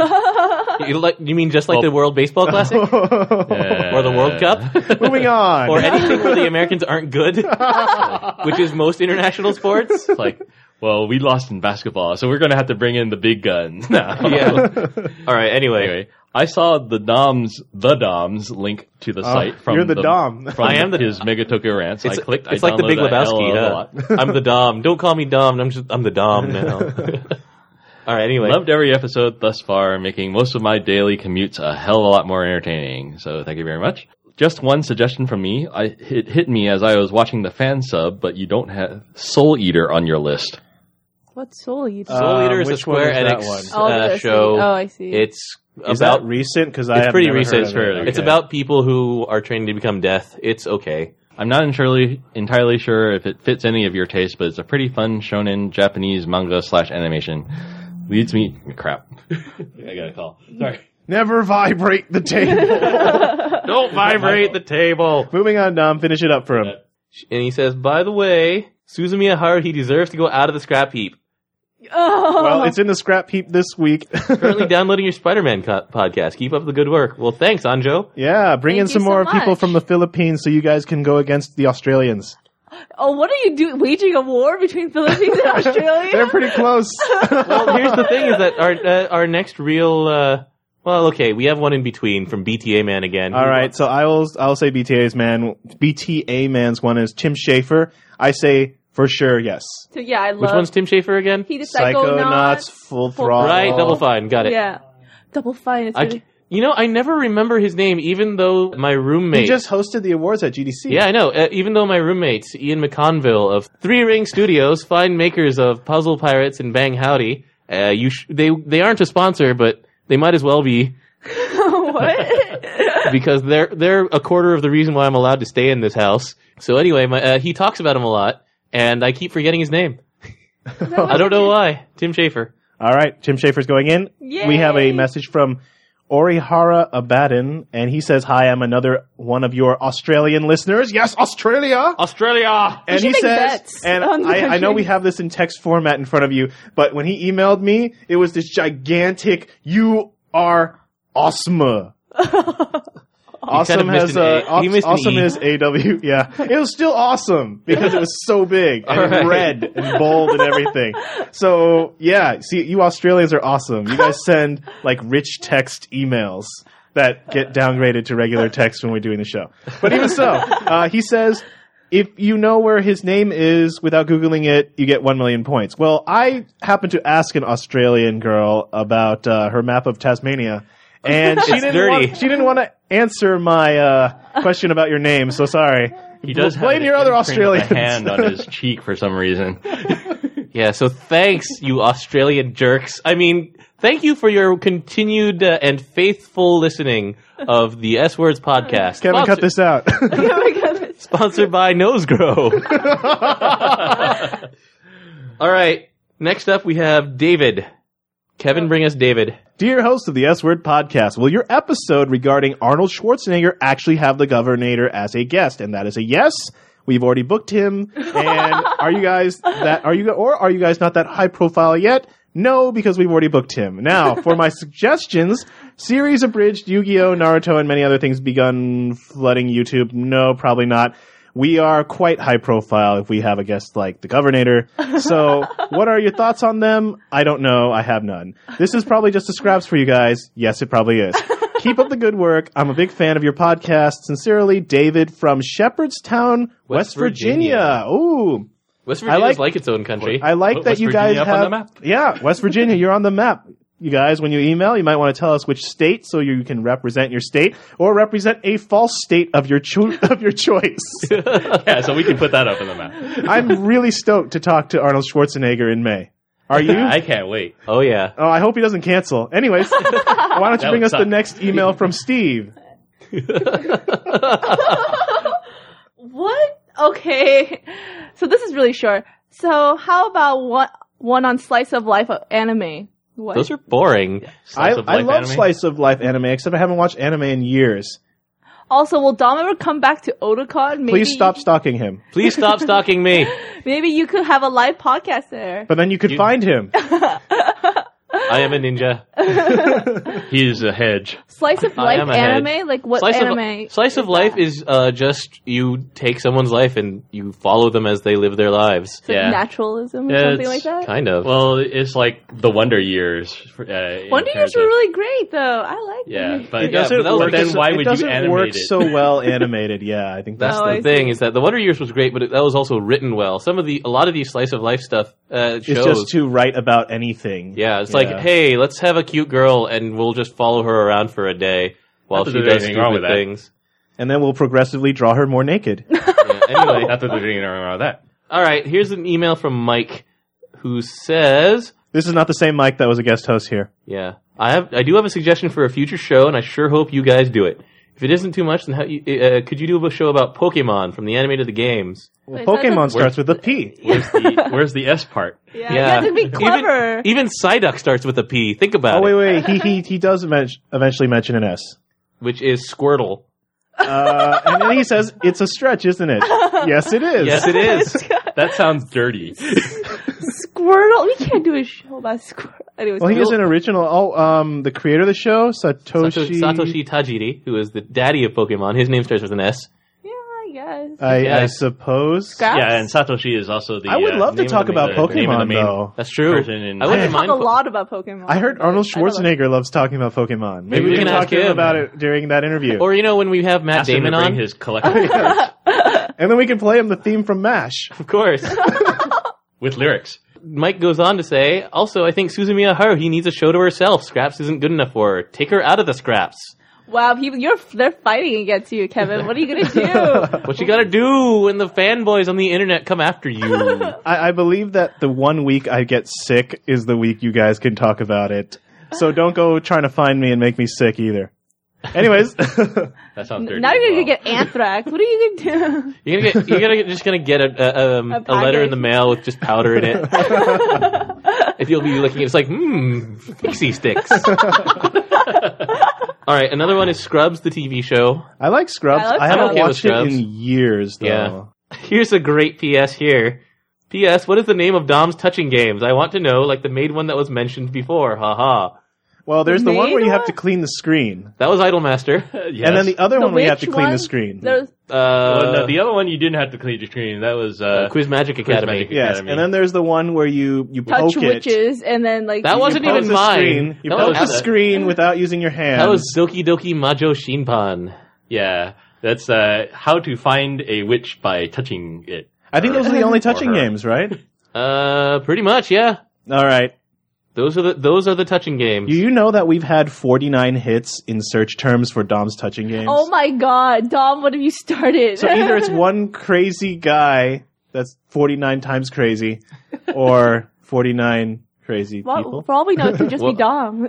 You mean just like the World Baseball Classic? Or the World Cup? Moving on. Or anything where the Americans aren't good? Which is most international sports? It's like, well, we lost in basketball, so we're going to have to bring in the big guns now. Yeah. All right, anyway. I saw the Dom's link to the site from you're the Dom. From I am his Mega Tokyo Rants. I clicked. It's I like the Big downloaded that Lebowski. hell of a lot. I'm the Dom. Don't call me Dom. I'm the Dom now. All right, anyway. Loved every episode thus far, making most of my daily commutes a hell of a lot more entertaining. So thank you very much. Just one suggestion from me. It hit me as I was watching the fan sub, but you don't have Soul Eater on your list. What's Soul Eater? Soul Eater is a which one Square is that Enix one? show. Oh, I see. It's Is about that recent? Because it's pretty recent. It. It's about people who are training to become death. It's okay. I'm not entirely sure if it fits any of your tastes, but it's a pretty fun shonen Japanese manga / animation. Leads me... Crap. I got a call. Sorry. Never vibrate the table. Don't vibrate the table. Moving on, Dom. Finish it up for him. And he says, by the way, Suzumiya Haruhi deserves to go out of the scrap heap. Oh. Well, it's in the scrap heap this week. Currently downloading your Spider-Man podcast. Keep up the good work. Well, thanks, Anjo. Yeah, bring in Thank some you so more people much. from the Philippines so you guys can go against the Australians. Oh, what are you doing? Waging a war between Philippines and Australia? They're pretty close. Well, here's the thing: is that our next real well, okay, we have one in between from BTA Man again. All right, so I'll say BTA Man's one is Tim Schafer. I say for sure yes. So, yeah, I love. Which one's Tim Schafer again? He did Psychonauts, Full Throttle. Right, Double Fine, got it. Yeah, Double Fine. It's really... I never remember his name, even though my roommate. He just hosted the awards at GDC. Yeah, I know. Even though my roommates, Ian McConville of Three Ring Studios, fine makers of Puzzle Pirates and Bang Howdy, they aren't a sponsor, but they might as well be. What? Because they're a quarter of the reason why I'm allowed to stay in this house. So anyway, he talks about him a lot, and I keep forgetting his name. I don't know why. Tim Schafer. All right, Tim Schafer's going in. Yay! We have a message from Orihara Abaddon, and he says, "Hi, I'm another one of your Australian listeners." Yes, Australia! Australia! And should he make says, bets and on the I know country. we have this in text format in front of you, but when he emailed me, it was this gigantic, "You are awesome." Awesome missed has an A. He missed an awesome E. is AW. Yeah, it was still awesome because it was so big and All right. red and bold and everything. So yeah, see, you Australians are awesome. You guys send like rich text emails that get downgraded to regular text when we're doing the show. But even so, he says, if you know where his name is without Googling it, you get 1 million points. Well, I happened to ask an Australian girl about her map of Tasmania, and she didn't want to answer my question about your name, so sorry. He does have blame an your other imprint of a Australians. hand on his cheek for some reason. Yeah, so thanks, you Australian jerks. I mean, thank you for your continued and faithful listening of the S Words podcast. Kevin, cut this out. Oh my God. Sponsored by Nose Grow. All right, next up we have David. Kevin, bring us David. Dear host of the S Word podcast, will your episode regarding Arnold Schwarzenegger actually have the Governator as a guest? And that is a yes. We've already booked him. And are you guys not that high profile yet? No, because we've already booked him. Now, for my suggestions, series abridged, Yu-Gi-Oh!, Naruto, and many other things begun flooding YouTube. No, probably not. We are quite high profile if we have a guest like the Governator. So, what are your thoughts on them? I don't know. I have none. This is probably just a scraps for you guys. Yes, it probably is. Keep up the good work. I'm a big fan of your podcast. Sincerely, David from Shepherdstown, West Virginia. Ooh. West Virginia's like its own country. I like that West you guys Virginia up have... on the map? Yeah, West Virginia, you're on the map. You guys, when you email, you might want to tell us which state so you can represent your state or represent a false state of your choice. Yeah, so we can put that up in the map. I'm really stoked to talk to Arnold Schwarzenegger in May. Are you? I can't wait. Oh, yeah. Oh, I hope he doesn't cancel. Anyways, why don't you That bring would us the suck. next email from Steve? What? Okay. So this is really short. So how about one on slice of life anime. What? Those are boring. I Slice of life love anime? slice of life anime, except I haven't watched anime in years. Also, will Dom ever come back to Otakon? Maybe Please stop stalking him. Please stop stalking me. Maybe you could have a live podcast there. But then you could find him. I am a ninja. He is a hedge. Slice of I life am a hedge. anime? Like what Slice anime? of life is just you take someone's life and you follow them as they live their lives. It's like Yeah. naturalism or Yeah, something it's like that? Kind of. Well, it's like the Wonder Years. In Wonder terms Years were of- really great, though. I like Yeah, them. but It doesn't but that was work. like- then why it would you doesn't animate work it? so well animated. Yeah, I think That's Oh, the I thing see. is that the Wonder Years was great, but that was also written well. A lot of these slice of life stuff it's shows. just to write about anything. Yeah, it's like, hey, let's have a cute girl and we'll just follow her around for a day while Not that she there's does anything wrong stupid with that. things. And then we'll progressively draw her more naked. Yeah, anyway, Not that there's anything wrong with that. all right, here's an email from Mike who says, This is not the same Mike that was a guest host here. yeah, I do have a suggestion for a future show and I sure hope you guys do it. If it isn't too much, then could you do a show about Pokemon from the anime to the games? Well, Wait, Pokemon that's starts with a P. Where's the S part? Yeah, you have to be clever. Even Psyduck starts with a P. Think about Oh, it. wait. He does eventually mention an S. Which is Squirtle. And then he says, it's a stretch, isn't it? Yes, it is. Yes, it is. That sounds dirty. Squirtle. We can't do a show about Squirtle. Anyways, Well, he is an original. The creator of the show, Satoshi. Satoshi Tajiri, who is the daddy of Pokemon. His name starts with an S. yeah, I guess. I Yeah. suppose. Scraps? Yeah, and Satoshi is also the. I would love to name talk of the about main- name of the Pokemon, main though. That's true. person in- I I wouldn't talk mind. a lot about Pokemon. I heard Arnold I love- Schwarzenegger loves talking about Pokemon. Maybe we can ask talk to him him. about it during that interview. Or, when we have Matt Ask him to Damon bring on. his collection cards And then we can play him the theme from MASH. Of course. with lyrics. Mike goes on to say, also, I think Suzumiya Haruhi needs a show to herself. Scraps isn't good enough for her. Take her out of the scraps. Wow, they're fighting against you, Kevin. What are you gonna do? What you gotta do when the fanboys on the internet come after you? I believe that the 1 week I get sick is the week you guys can talk about it. So don't go trying to find me and make me sick either. Anyways. That sounds dirty. Now you're as gonna well. get anthrax. What are you gonna do? You're just gonna get a letter package. in the mail with just powder in it. If you'll be looking, it's like, pixie sticks. All right, another one is Scrubs, the TV show. I like Scrubs. I like I haven't Scrubs. watched it Scrubs. in years, though. Yeah. Here's a great PS here. PS, what is the name of Dom's touching games? I want to know, like the maid one that was mentioned before. Haha. Well, there's the one main where you have one? to clean the screen. That was Idolmaster. Yes. And then the other one where you have to witch clean one? the screen. There's Well, no, the other one you didn't have to clean your screen. That was Quiz Magic Academy. Magic Yes, Academy. and then there's the one where you touch poke it. witches, and then like That you- wasn't You even pose the mine. screen. You That poke was- the screen without using your hands. That was Doki Doki Majo Shinpan. Yeah, that's how to find a witch by touching it. I think those are the only touching her. games, right? Pretty much, yeah. All right. Those are the touching games. You know that we've had 49 hits in search terms for Dom's touching games? Oh my god, Dom, what have you started? So either it's one crazy guy that's 49 times crazy, or 49 crazy well, people. for all we know, it could just Well- be Dom.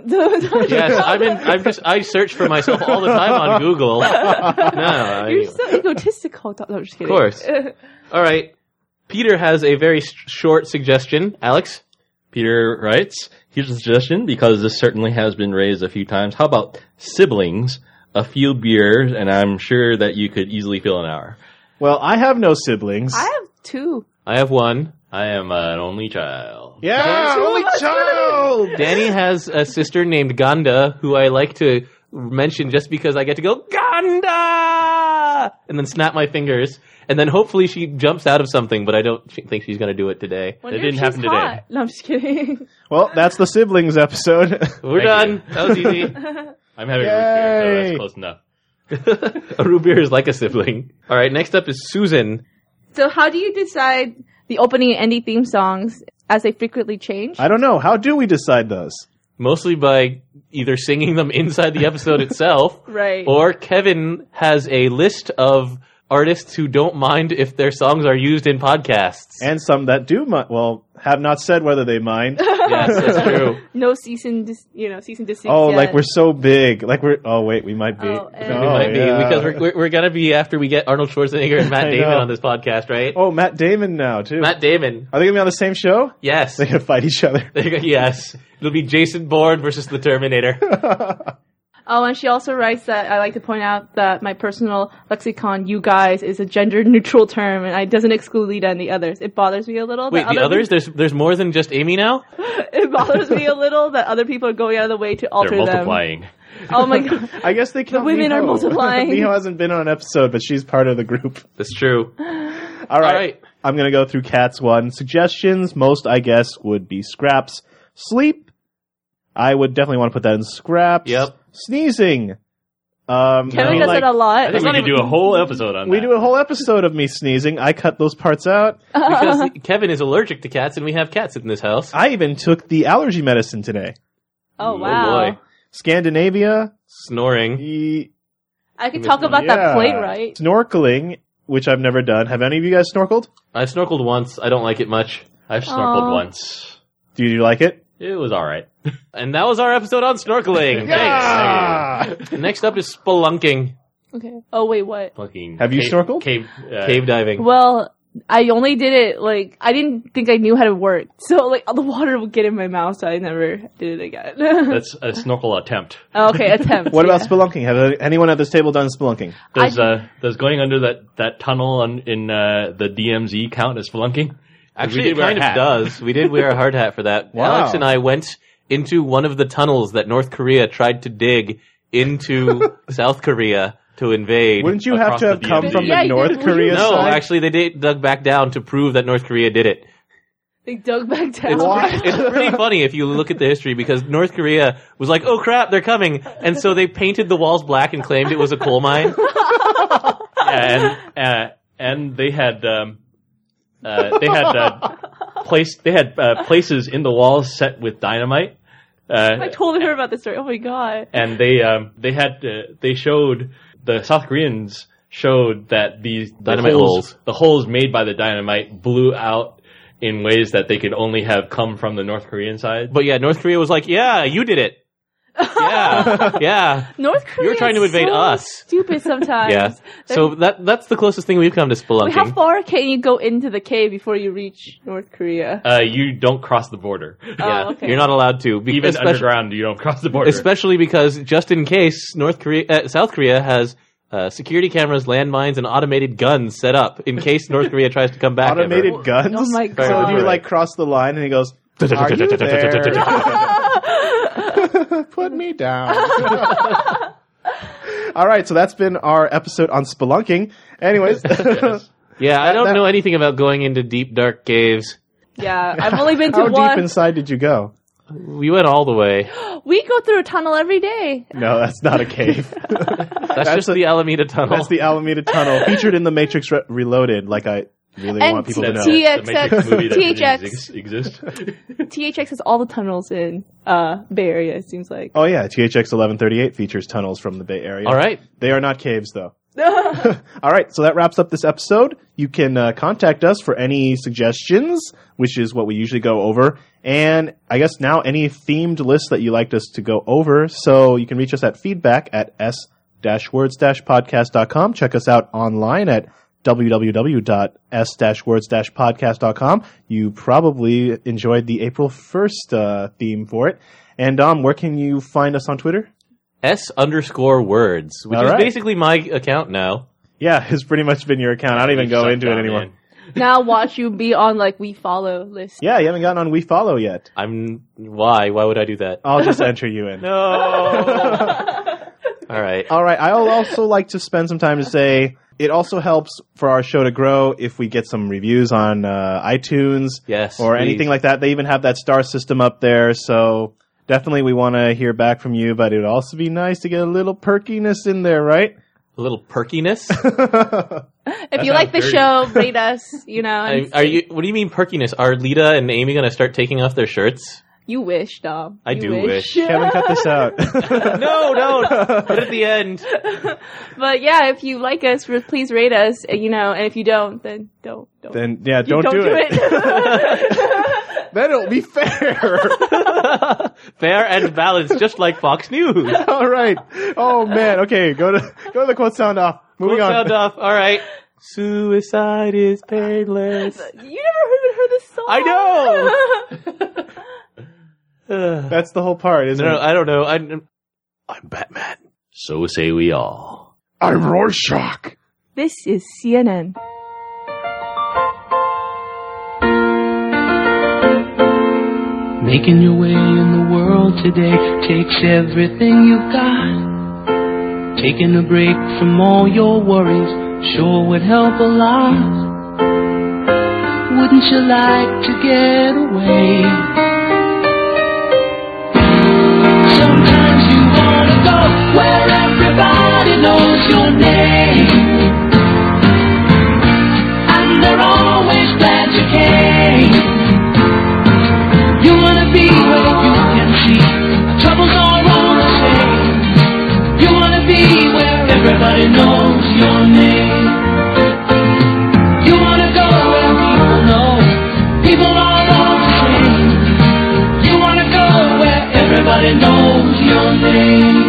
Yes, I search for myself all the time on Google. No, You're so egotistical. No, I'm just kidding. Of course. All right. Peter has a very short suggestion. Alex? Peter writes, here's a suggestion, because this certainly has been raised a few times. How about siblings, a few beers, and I'm sure that you could easily fill an hour. Well, I have no siblings. I have two. I have one. I am an only child. Yeah, only child! Danny has a sister named Ganda, who I like to mention just because I get to go, Ganda! And then snap my fingers. And then hopefully she jumps out of something, but I don't think she's going to do it today. Wonder That didn't if happen she's today. hot. No, I'm just kidding. Well, that's the siblings episode. We're Thank done. That was easy. I'm having a root beer, so Yay. that's close enough. A root beer is like a sibling. All right, next up is Susan. So how do you decide the opening and ending theme songs as they frequently change? I don't know. How do we decide those? Mostly by either singing them inside the episode itself, Right. or Kevin has a list of artists who don't mind if their songs are used in podcasts. And some that do, have not said whether they mind. Yes, that's true. No cease and desist. Oh, yet. like we're so big. Oh, wait, we might be. Oh, We might be, because we're going to be after we get Arnold Schwarzenegger and Matt I Damon know. on this podcast, right? Oh, Matt Damon now, too. Matt Damon. Are they going to be on the same show? Yes. They're going to fight each other. Yes. It'll be Jason Bourne versus the Terminator. Oh, and she also writes that I like to point out that my personal lexicon, you guys, is a gender-neutral term, and it doesn't exclude Lita and the others. It bothers me a little. Wait, the others? There's more than just Amy now? It bothers me a little that other people are going out of the way to alter They're them. multiplying. Oh my god. I guess they count women Miho. are multiplying. Miho hasn't been on an episode, but she's part of the group. That's true. All right. right. I'm going to go through Cats 1. Suggestions, most, I guess, would be Scraps. Sleep, I would definitely want to put that in Scraps. Yep. Sneezing. Kevin does it a lot. I think we could do a whole episode on We that. do a whole episode of me sneezing. I cut those parts out. Because Kevin is allergic to cats, and we have cats in this house. I even took the allergy medicine today. Oh wow. Oh boy. Scandinavia. Snoring. I could talk about that plate, right? Snorkeling, which I've never done. Have any of you guys snorkeled? I snorkeled once. I don't like it much. I've snorkeled Aw. once. Do you like it? It was all right. And that was our episode on snorkeling. Thanks. Next up is spelunking. Okay. Oh wait, what? Fucking Have you snorkeled? Cave Cave diving. Well, I only did it I didn't think I knew how to work, so all the water would get in my mouth, so I never did it again. That's a snorkel attempt. Okay, attempt. What about yeah. spelunking? Have anyone at this table done spelunking? Does going under that tunnel in the DMZ count as spelunking? Actually, we it did wear kind a of hat. does. We did wear a hard hat for that. Wow. Alex and I went into one of the tunnels that North Korea tried to dig into South Korea to invade. Wouldn't you have Across to have the come DMZ. from Yeah, the you North did. Korea No, side? actually, they dug back down to prove that North Korea did it. They dug back down. It's pretty funny if you look at the history, because North Korea was like, "Oh crap, they're coming," and so they painted the walls black and claimed it was a coal mine. And they had places in the walls set with dynamite. I totally heard about this story. Oh my god. And they showed the South Koreans showed that these Dynamite holes. the holes made by the dynamite blew out in ways that they could only have come from the North Korean side. But yeah, North Korea was like, "Yeah, you did it." Yeah. North Korea. You're trying to invade so us. Stupid sometimes. Yeah. So that's the closest thing we've come to spelunking. Wait, how far can you go into the cave before you reach North Korea? You don't cross the border. Yeah, Oh, okay. you're not allowed to. Even underground, you don't cross the border. Especially because just in case South Korea has security cameras, landmines, and automated guns set up in case North Korea tries to come back. Automated ever. guns? Oh my So god. do you cross the line and he goes, "Are you there?" Put me down. All right, so that's been our episode on spelunking. Anyways, Yeah, I don't that- know anything about going into deep, dark caves. Yeah, I've only been to how one. deep inside did you go? We went all the way. We go through a tunnel every day. No, that's not a cave. That's just the Alameda Tunnel. That's the Alameda Tunnel, featured in The Matrix Reloaded, like I really And want people to know. T- The Matrix movie that didn't THX. exist. THX has all the tunnels in Bay Area, it seems like. Oh yeah, THX 1138 features tunnels from the Bay Area. All right. They are not caves, though. All right, so that wraps up this episode. You can contact us for any suggestions, which is what we usually go over, and I guess now any themed lists that you liked us to go over. So you can reach us at feedback at s-words-podcast.com. Check us out online at www.s-words-podcast.com. You probably enjoyed the April 1st theme for it. And where can you find us on Twitter? S_words, which All is right. basically my account now. Yeah, it's pretty much been your account. I don't even go into it anymore. Now watch you be on We Follow list. Yeah, you haven't gotten on We Follow yet. Why would I do that? I'll just enter you in. No. All right. All right. I'll also like to spend some time to say it also helps for our show to grow if we get some reviews on iTunes Yes, or please. anything like that. They even have that star system up there. So definitely we want to hear back from you, but it would also be nice to get a little perkiness in there, right? A little perkiness. If you like the show, rate us, and Are you? What do you mean perkiness? Are Lita and Amy going to start taking off their shirts? You wish, Dom. I You do wish. Kevin, cut this out. No, don't. Put it at the end. But yeah, if you like us, please rate us. And if you don't, then don't. Then yeah, don't do it. Then it'll be fair. Fair and balanced, just like Fox News. All right. Oh man. Okay, go to the quote sound off. Moving on. Sound off. All right. Suicide is painless. You never even heard this song. I know. That's the whole part, isn't it? I don't know. I'm Batman. So say we all. I'm Rorschach. This is CNN. Making your way in the world today takes everything you've got. Taking a break from all your worries sure would help a lot. Wouldn't you like to get away? Sometimes you wanna go where everybody knows your name, and they're always glad you came. You wanna be where you can see troubles are all the same. You wanna be where everybody knows your name. You wanna go where people know people are all the same. You wanna go where everybody knows your name.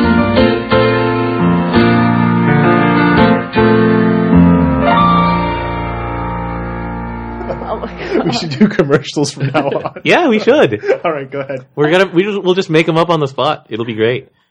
Oh my God. We should do commercials from now on. Yeah, we should. All right, go ahead. We'll just make them up on the spot. It'll be great.